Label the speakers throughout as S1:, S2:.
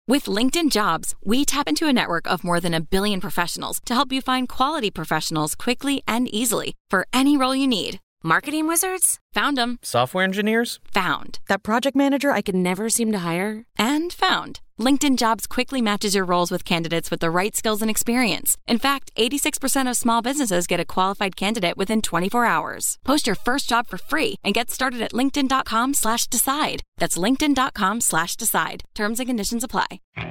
S1: With LinkedIn Jobs, we tap into a network of more than 1 billion professionals to help you find quality professionals quickly and easily for any role you need.
S2: Marketing wizards?
S1: Found them.
S3: Software engineers?
S1: Found.
S2: That project manager I could never seem to hire?
S1: And found. LinkedIn Jobs quickly matches your roles with candidates with the right skills and experience. In fact, 86% of small businesses get a qualified candidate within 24 hours. Post your first job for free and get started at linkedin.com/decide. That's linkedin.com/decide. Terms and conditions apply.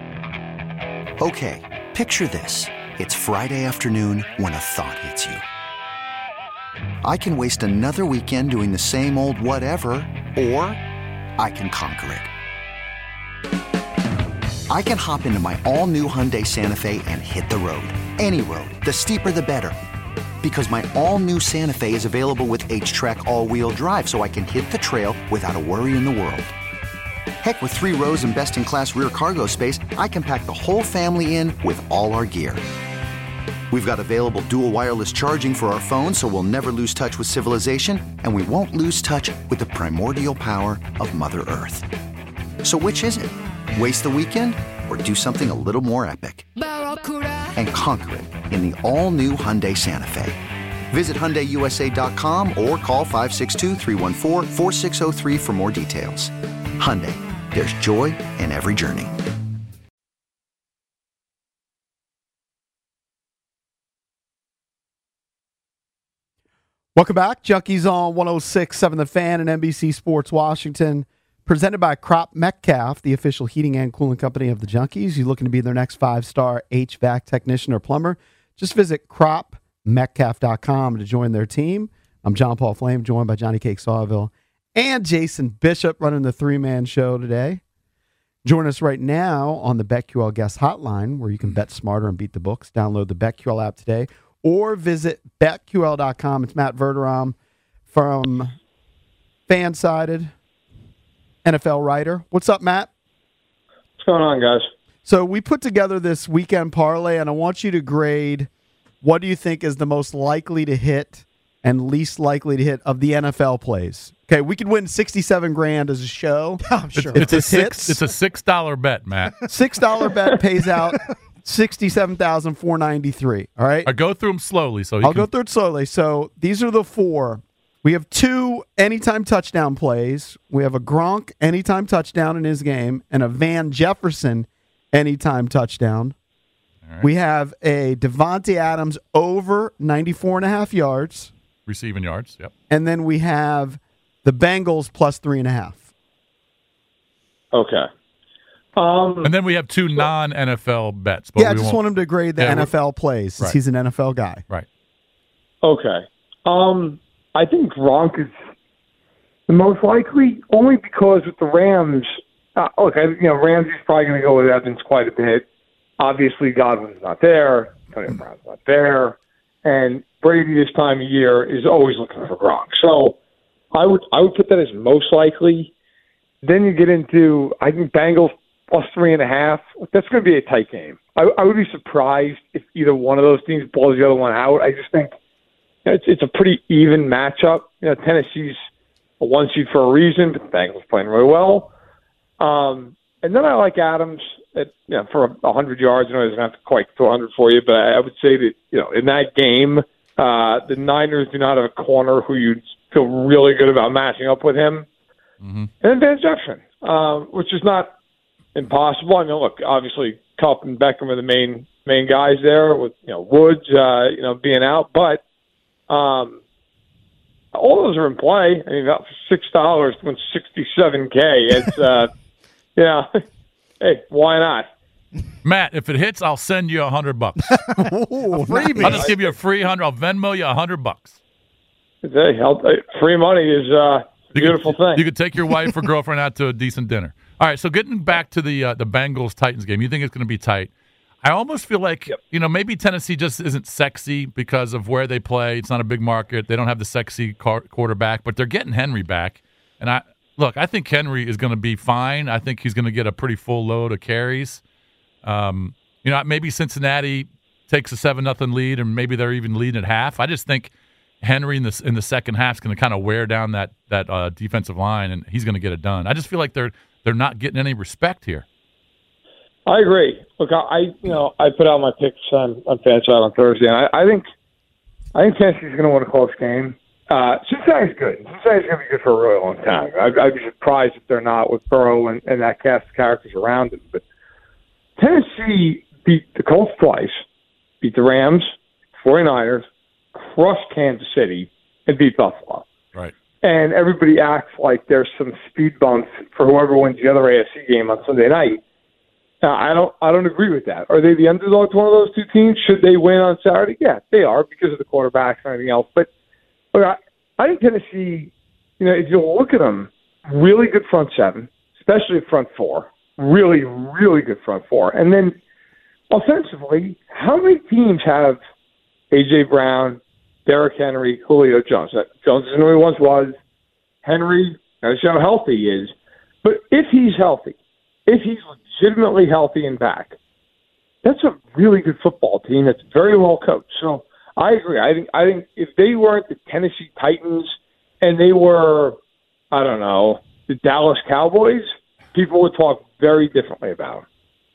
S4: Okay, picture this. It's Friday afternoon when a thought hits you. I can waste another weekend doing the same old whatever, or I can conquer it. I can hop into my all-new Hyundai Santa Fe and hit the road. Any road. The steeper, the better. Because my all-new Santa Fe is available with H-Track all-wheel drive, so I can hit the trail without a worry in the world. Heck, with 3 rows and best-in-class rear cargo space, I can pack the whole family in with all our gear. We've got available dual wireless charging for our phones, so we'll never lose touch with civilization, and we won't lose touch with the primordial power of Mother Earth. So which is it? Waste the weekend or do something a little more epic? And conquer it in the all-new Hyundai Santa Fe. Visit HyundaiUSA.com or call 562-314-4603 for more details. Hyundai, there's joy in every journey.
S5: Welcome back. Junkies on 106.7 The Fan and NBC Sports Washington. Presented by Crop Metcalf, the official heating and cooling company of the Junkies. You looking to be their next 5-star HVAC technician or plumber? Just visit cropmetcalf.com to join their team. I'm John Paul Flame, joined by Johnny Cake Sawville and Jason Bishop running the 3-man show today. Join us right now on the BetQL Guest Hotline, where you can bet smarter and beat the books. Download the BetQL app today or visit BetQL.com. It's Matt Verderam from Fansided, NFL writer. What's up, Matt?
S6: What's going on, guys?
S5: So we put together this weekend parlay, and I want you to grade what do you think is the most likely to hit and least likely to hit of the NFL plays. Okay, we could win $67,000 as a show.
S7: I'm sure.
S5: If this hits.
S8: It's a $6 bet, Matt.
S5: $6 bet pays out $67,493. All right?
S8: I go through them slowly.
S5: I'll go through it slowly. So these are the 4. We have 2 anytime touchdown plays. We have a Gronk anytime touchdown in his game and a Van Jefferson anytime touchdown.
S8: Right.
S5: We have a Devontae Adams over 94.5 yards.
S8: Receiving yards, yep.
S5: And then we have the Bengals plus 3.5.
S6: Okay.
S8: And then we have 2 non-NFL bets. But
S5: I just want him to grade the NFL plays since he's an NFL guy.
S8: Right.
S6: Okay. I think Gronk is the most likely, only because with the Rams, Ramsey's probably going to go with Evans quite a bit. Obviously, Godwin's not there. Antonio Brown's not there. And Brady this time of year is always looking for Gronk. So I would put that as most likely. Then you get into, I think, Bengals plus 3.5. That's going to be a tight game. I would be surprised if either one of those teams blows the other one out. I just think it's a pretty even matchup. Tennessee's a 1 seed for a reason, but the Bengals playing really well. And then I like Adams for 100 yards. I know he doesn't have to quite throw 100 for you, but I would say that in that game, the Niners do not have a corner who you feel really good about matching up with him.
S8: Mm-hmm.
S6: And then Van Jefferson, which is not impossible. I mean, look, obviously Kupp and Beckham are the main guys there, with Woods being out, but all those are in play. I mean, about $6 to win $67K. It's hey, why not?
S8: Matt, if it hits, I'll send you $100.
S7: Freebie.
S8: I'll just give you a free $100. I'll Venmo you $100.
S6: Hey, free money is a beautiful thing.
S8: You could take your wife or girlfriend out to a decent dinner. All right, so getting back to the Bengals-Titans game, you think it's going to be tight. I almost feel like, maybe Tennessee just isn't sexy because of where they play. It's not a big market. They don't have the sexy quarterback, but they're getting Henry back. And I think Henry is going to be fine. I think he's going to get a pretty full load of carries. Maybe Cincinnati takes a 7-0 lead, and maybe they're even leading at half. I just think Henry in the second half is going to kind of wear down that defensive line, and he's going to get it done. I just feel like they're not getting any respect here.
S6: I agree. Look, I put out my picks on FanSide on Thursday, and I think Tennessee's going to win a close game. Cincinnati's good. Cincinnati's going to be good for a really long time. I'd be surprised if they're not with Burrow and that cast of characters around him. But Tennessee beat the Colts twice, beat the Rams, 49ers, crushed Kansas City, and beat Buffalo.
S8: Right.
S6: And everybody acts like there's some speed bumps for whoever wins the other AFC game on Sunday night. I don't agree with that. Are they the underdog to one of those two teams? Should they win on Saturday? Yeah, they are because of the quarterbacks and everything else. But I think Tennessee, if you look at them, really good front seven, especially front four. Really, really good front four. And then offensively, how many teams have A.J. Brown, Derrick Henry, Julio Jones? Jones isn't who he once was. Henry, knows how healthy he is. But if he's healthy, if he's legitimately healthy and back, that's a really good football team that's very well coached. So I agree. I think if they weren't the Tennessee Titans and they were, I don't know, the Dallas Cowboys, people would talk very differently about them.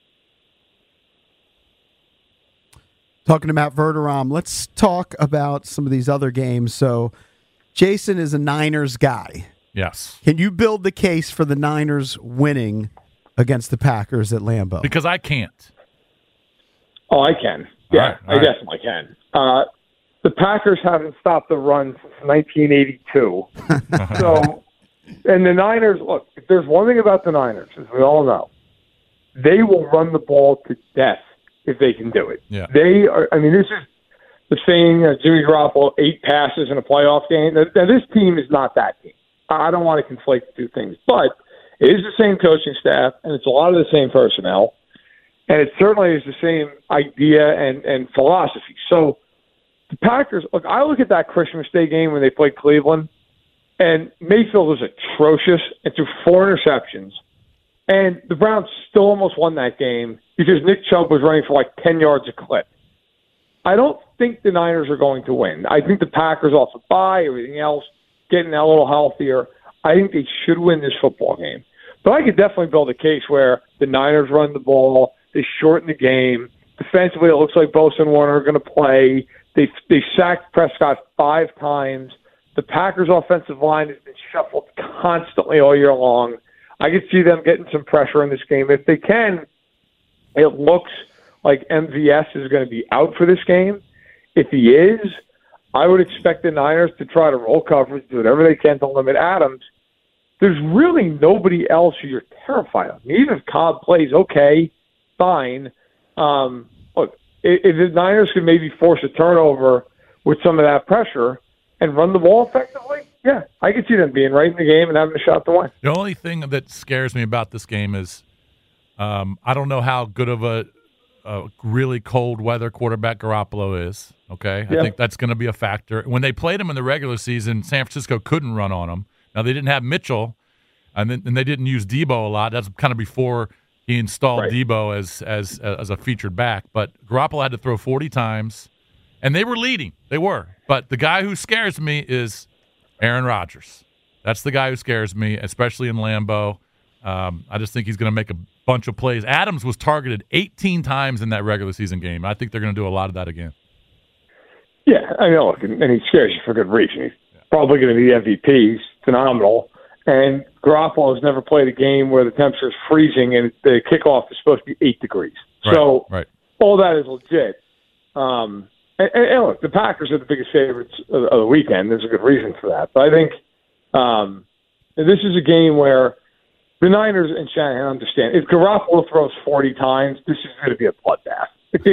S5: Talking to Matt Verderam, let's talk about some of these other games. So Jason is a Niners guy.
S8: Yes.
S5: Can you build the case for the Niners winning against the Packers at Lambeau?
S8: Because I can't.
S6: Oh, I can. Yeah,
S8: all right.
S6: I definitely can. The Packers haven't stopped the run since 1982. So, and the Niners, look, if there's one thing about the Niners, as we all know, they will run the ball to death if they can do it.
S8: Yeah.
S6: They are, this is the saying, Jimmy Garoppolo, 8 passes in a playoff game. Now, this team is not that team. I don't want to conflate the two things, but it is the same coaching staff, and it's a lot of the same personnel, and it certainly is the same idea and philosophy. So the Packers, look, I look at that Christmas Day game when they played Cleveland, and Mayfield was atrocious and threw 4 interceptions, and the Browns still almost won that game because Nick Chubb was running for like 10 yards a clip. I don't think the Niners are going to win. I think the Packers off the bye, everything else, getting a little healthier, I think they should win this football game. But I could definitely build a case where the Niners run the ball, they shorten the game. Defensively, it looks like Bosa and Warner are going to play. They sacked Prescott 5 times. The Packers' offensive line has been shuffled constantly all year long. I could see them getting some pressure in this game. If they can, it looks like MVS is going to be out for this game. If he is, I would expect the Niners to try to roll coverage, do whatever they can to limit Adams. There's really nobody else who you're terrified of. Even if Cobb plays okay, fine. Look, if the Niners could maybe force a turnover with some of that pressure and run the ball effectively, yeah, I could see them being right in the game and having a shot to win.
S8: The only thing that scares me about this game is I don't know how good of a really cold weather quarterback Garoppolo is. Okay,
S6: yeah.
S8: I think that's going to be a factor. When they played him in the regular season, San Francisco couldn't run on him. Now they didn't have Mitchell, and they didn't use Debo a lot. That's kind of before he installed Debo as a featured back. But Garoppolo had to throw 40 times, and they were leading. They were. But the guy who scares me is Aaron Rodgers. That's the guy who scares me, especially in Lambeau. I just think he's going to make a bunch of plays. Adams was targeted 18 times in that regular season game. I think they're going to do a lot of that again.
S6: Yeah, I know, and he scares you for good reason. He's probably going to be MVP. He's phenomenal. And Garoppolo has never played a game where the temperature is freezing and the kickoff is supposed to be 8 degrees. So all that is legit. And look, the Packers are the biggest favorites of the weekend. There's a good reason for that. But I think this is a game where the Niners and Shanahan understand. If Garoppolo throws 40 times, this is going to be a bloodbath.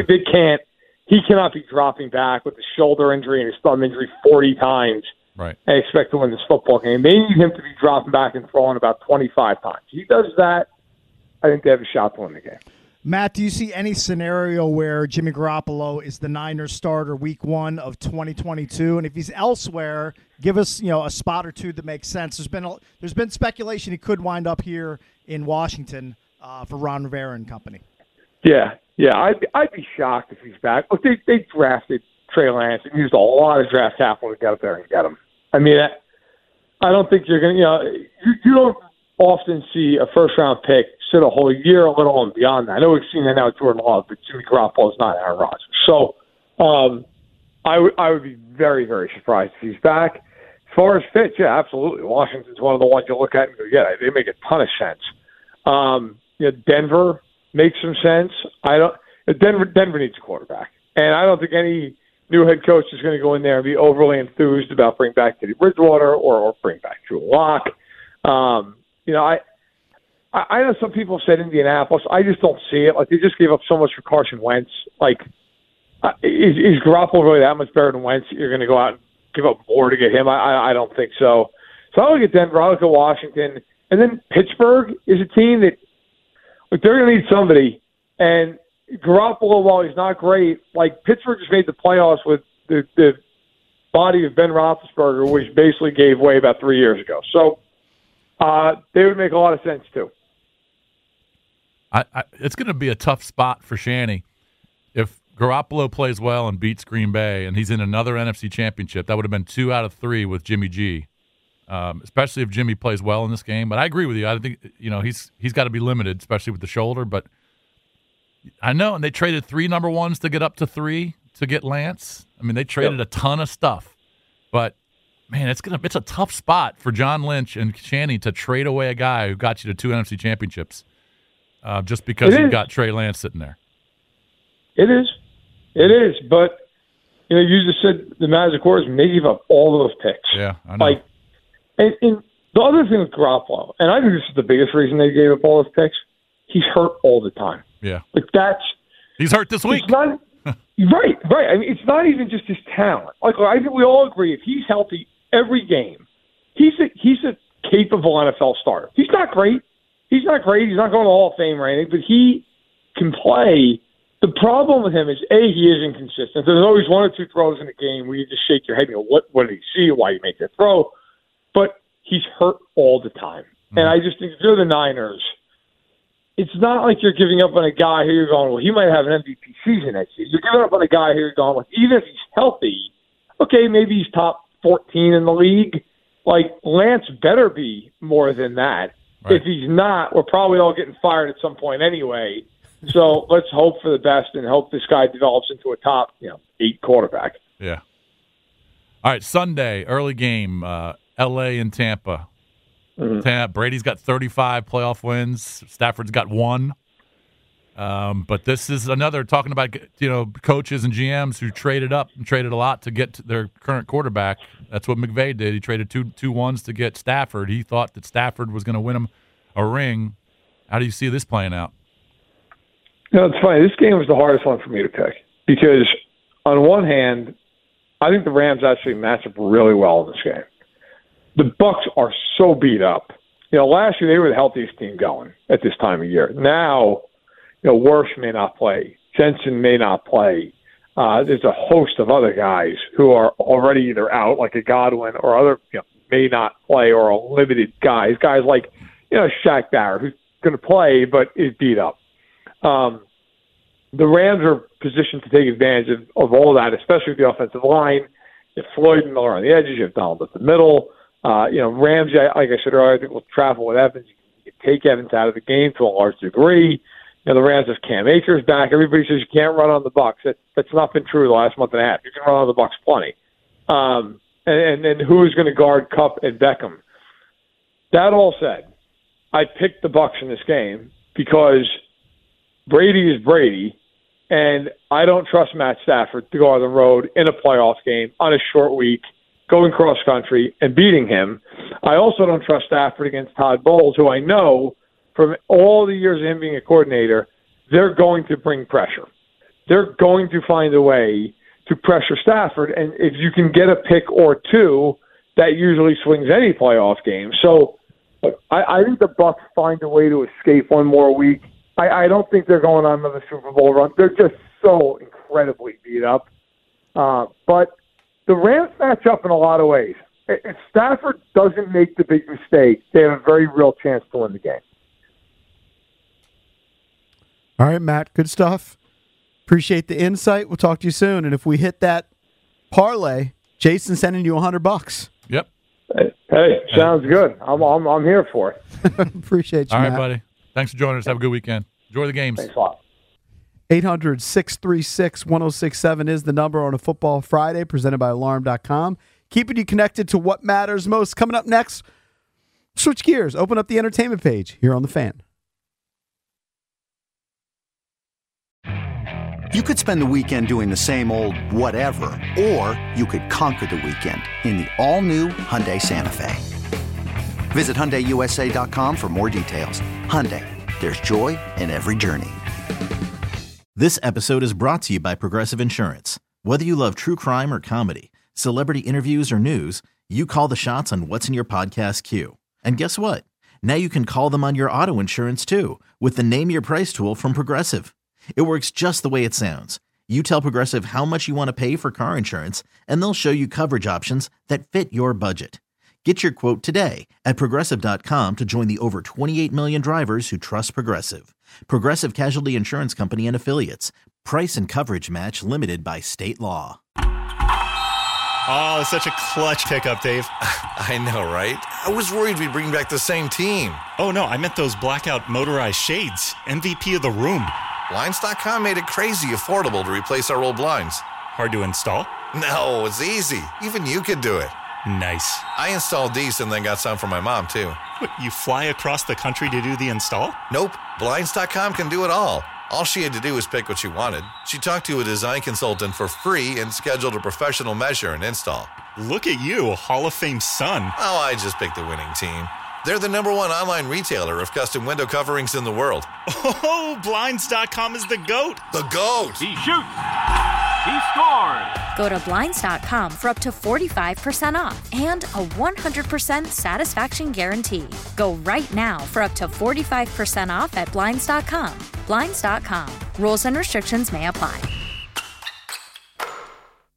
S6: He cannot be dropping back with a shoulder injury and his thumb injury 40 times and expect to win this football game. They need him to be dropping back and throwing about 25 times. If he does that, I think they have a shot to win the game.
S7: Matt, do you see any scenario where Jimmy Garoppolo is the Niners starter week 1 of 2022? And if he's elsewhere, give us a spot or two that makes sense. There's been speculation he could wind up here in Washington for Ron Rivera and company.
S6: Yeah, I'd be shocked if he's back. Look, they drafted Trey Lance and used a lot of draft capital to get up there and get him. I mean, I don't think you're going to, you don't often see a first-round pick sit a whole year, let alone beyond that. I know we've seen that now with Jordan Love, but Jimmy Garoppolo is not Aaron Rodgers. So I would be very, very surprised if he's back. As far as fits, yeah, absolutely. Washington's one of the ones you look at and go, yeah, they make a ton of sense. Denver makes some sense. Denver needs a quarterback, and I don't think any new head coach is going to go in there and be overly enthused about bringing back Teddy Bridgewater or bring back Drew Lock. I know some people have said Indianapolis. I just don't see it. Like, they just gave up so much for Carson Wentz. Like, is Garoppolo really that much better than Wentz? You're going to go out and give up more to get him? I don't think so. So I look at Denver. I look at Washington. And then Pittsburgh is a team that, like, they're going to need somebody. And Garoppolo, while he's not great, like, Pittsburgh just made the playoffs with the body of Ben Roethlisberger, which basically gave way about 3 years ago. So they would make a lot of sense, too.
S8: It's going to be a tough spot for Shanny. If Garoppolo plays well and beats Green Bay and he's in another NFC championship, that would have been 2 out of 3 with Jimmy G, especially if Jimmy plays well in this game. But I agree with you. I think he's got to be limited, especially with the shoulder. But I know, and they traded 3 number ones to get up to 3 to get Lance. I mean, they traded a ton of stuff. But, man, it's a tough spot for John Lynch and Shanny to trade away a guy who got you to 2 NFC championships just because you've got Trey Lance sitting there.
S6: It is. But, you just said the Magic Warriors may give up all those picks.
S8: Yeah, I know.
S6: Like, and the other thing with Garoppolo, and I think this is the biggest reason they gave up all those picks, he's hurt all the time.
S8: Yeah.
S6: Like,
S8: he's hurt this week.
S6: Right. I mean, it's not even just his talent. Like, I think we all agree if he's healthy every game, he's a capable NFL starter. He's not great. He's not going to the Hall of Fame or anything, but he can play. The problem with him is, he is inconsistent. There's always 1 or 2 throws in a game where you just shake your head and go, what did he see? Why did he make that throw? But he's hurt all the time. Mm-hmm. And I just think if you're the Niners, it's not like you're giving up on a guy who you're going, well, he might have an MVP season next year. You're giving up on a guy who you're going, well, even if he's healthy, okay, maybe he's top 14 in the league. Like, Lance better be more than that. Right. If he's not, we're probably all getting fired at some point anyway. So let's hope for the best and hope this guy develops into a top, 8 quarterback.
S8: Yeah. All right, Sunday, early game, L.A. and Tampa. Mm-hmm. Brady's got 35 playoff wins. Stafford's got 1. But this is another, talking about, coaches and GMs who traded up and traded a lot to get to their current quarterback. That's what McVay did. He traded two ones to get Stafford. He thought that Stafford was going to win him a ring. How do you see this playing out?
S6: It's funny. This game was the hardest one for me to pick because, on one hand, I think the Rams actually match up really well in this game. The Bucs are so beat up. Last year they were the healthiest team going at this time of year. Now, Wirfs may not play. Jensen may not play. There's a host of other guys who are already either out, like a Godwin, or other may not play, or are limited guys. Guys like Shaq Barrett, who's going to play but is beat up. The Rams are positioned to take advantage of all that, especially with the offensive line. You have Floyd and Miller on the edges. You have Donald at the middle. Ramsey, like I said earlier, I think will travel with Evans. You can take Evans out of the game to a large degree. The Rams have Cam Akers back. Everybody says you can't run on the Bucs. That's not been true the last month and a half. You can run on the Bucs plenty. And then who is going to guard Kupp and Beckham? That all said, I picked the Bucs in this game because Brady is Brady, and I don't trust Matt Stafford to go on the road in a playoff game on a short week, going cross-country and beating him. I also don't trust Stafford against Todd Bowles, who I know from all the years of him being a coordinator, they're going to bring pressure. They're going to find a way to pressure Stafford, and if you can get a pick or 2, that usually swings any playoff game. So I think the Bucs find a way to escape one more week. I don't think they're going on another Super Bowl run. They're just so incredibly beat up. But the Rams match up in a lot of ways. If Stafford doesn't make the big mistake, they have a very real chance to win the game.
S5: All right, Matt, good stuff. Appreciate the insight. We'll talk to you soon. And if we hit that parlay, Jason's sending you $100.
S8: Yep.
S6: Hey, sounds good. I'm here for it.
S5: Appreciate you,
S8: All right,
S5: Matt.
S8: buddy. Thanks for joining us. Have a good weekend. Enjoy the games.
S6: Thanks a lot.
S5: 800-636-1067 is the number on a Football Friday, presented by Alarm.com. Keeping you connected to what matters most. Coming up next, switch gears. Open up the entertainment page here on The Fan.
S4: You could spend the weekend doing the same old whatever, or you could conquer the weekend in the all-new Hyundai Santa Fe. Visit HyundaiUSA.com for more details. Hyundai, there's joy in every journey.
S3: This episode is brought to you by Progressive Insurance. Whether you love true crime or comedy, celebrity interviews or news, you call the shots on what's in your podcast queue. And guess what? Now you can call them on your auto insurance too with the Name Your Price tool from Progressive. It works just the way it sounds. You tell Progressive how much you want to pay for car insurance, and they'll show you coverage options that fit your budget. Get your quote today at Progressive.com to join the over 28 million drivers who trust Progressive. Progressive Casualty Insurance Company and Affiliates. Price and coverage match limited by state law.
S9: Oh, such a clutch pickup, Dave.
S10: I know, right? I was worried we'd bring back the same team.
S9: Oh, no, I meant those blackout motorized shades. MVP of the room.
S10: Blinds.com made it crazy affordable to replace our old blinds.
S9: Hard to install?
S10: No, it's easy. Even you could do it.
S9: Nice.
S10: I installed these and then got some for my mom, too.
S9: What, you fly across the country to do the install?
S10: Nope. Blinds.com can do it all. All she had to do was pick what she wanted. She talked to a design consultant for free and scheduled a professional measure and install.
S9: Look at you, Hall of Fame son.
S10: Oh, I just picked the winning team. They're the #1 online retailer of custom window coverings in the world.
S9: Oh, Blinds.com is the GOAT.
S10: The GOAT!
S11: He shoots. He scored.
S1: Go to Blinds.com for up to 45% off and a 100% satisfaction guarantee. Go right now for up to 45% off at Blinds.com. Blinds.com. Rules and restrictions may apply.